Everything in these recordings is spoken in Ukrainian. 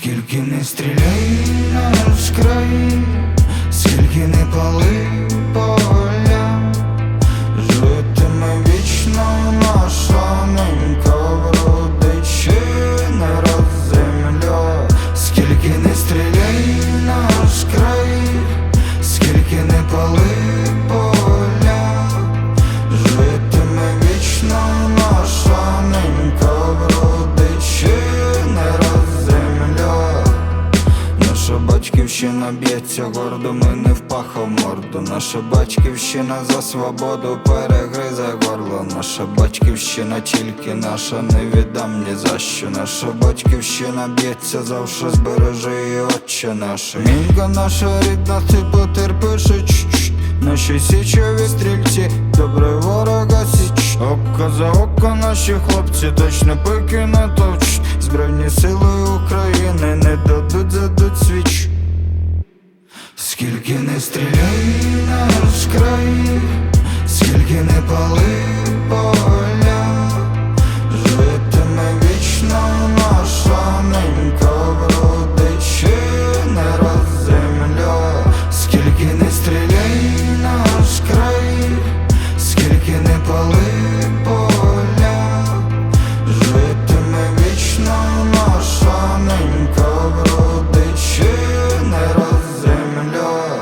Скільки не стріляй наш край, скільки не пали поля, житиме вічно наша ненька, вродить ще не раз земля. Скільки не стріляй наш край, скільки не пали поля, житиме вічно наша ненька, вродить ще не раз земля. Наша батьківщина б'ється гордо, ми не впахав морду. Наша батьківщина за свободу перегризе горло. Наша батьківщина тільки наша, не віддам ні за що. Наша батьківщина б'ється завше, збережи її, Отче наш. Мінька наша рідна, ти потерпиш, наші січові стрільці, добре ворога січ. Око за око наші хлопці точно пики натовчуть. Збройні сили України не дадуть, задуть свіч. Скільки не стріляй наш край, скільки не пали поля, житиме вічно наша ненька, вродить ще не раз земля. Скільки не стріляй наш край, скільки не пали поля, житиме вічно наша ненька, вродить ще не раз земля.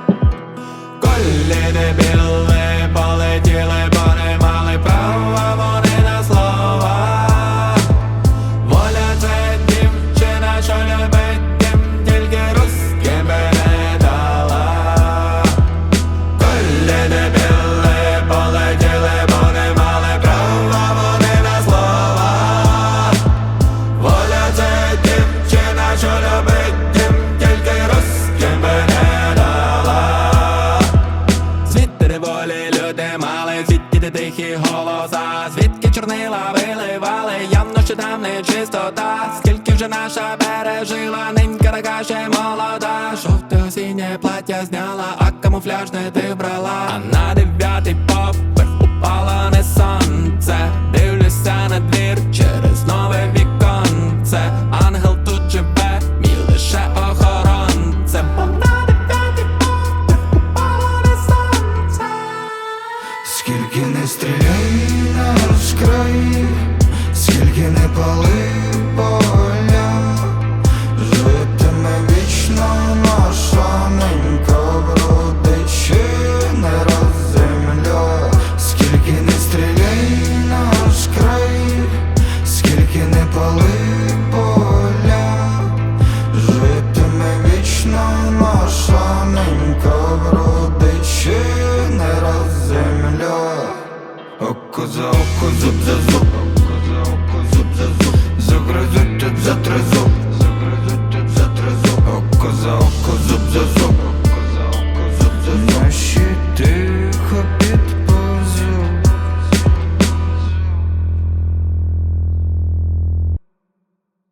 Колі дебіли полетіли, бо не мали права вони на слова. Воля — це дівчина, що любить дім, тільки русським би не дала. Колі дебіли полетіли, бо не мали права вони на слова. Воля — це дівчина, що любить дім, тільки русським би не дала. Звідти револі люди мали, звідки де тихі голоса, звідки чорнила виливали, явно ще там не чистота. Скільки вже наша пережила, ненька така ще молода. Жовте осіннє плаття зняла, а камуфляж не ти брала. А на 9-й поверх упало не сонце, дивлюся на двір через нове віконце. Ангел тут живе, мій лише охоронцем. Бо на 9-й поверх упало не сонце. Скільки не стріляй наш край, скільки не пали поля, житиме вічно наша ненька, вродить ще не раз земля. Скільки не стріляй наш край, скільки не пали поля, житиме вічно наша ненька, вродить ще не раз земля. Око за око, зуб за зуб,